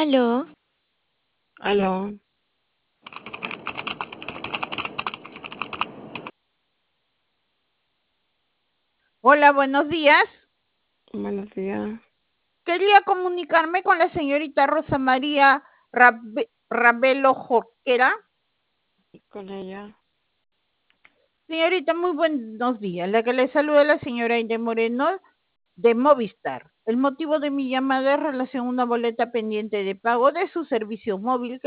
Aló, Aló, Hola, buenos días. buenos días. Quería comunicarme con la señorita Rosa María Rabelo Jorquera. Con ella. Señorita, muy buenos días. La que le saluda es la señora Aide Moreno de Movistar. El motivo de mi llamada es relación a una boleta pendiente de pago de su servicio móvil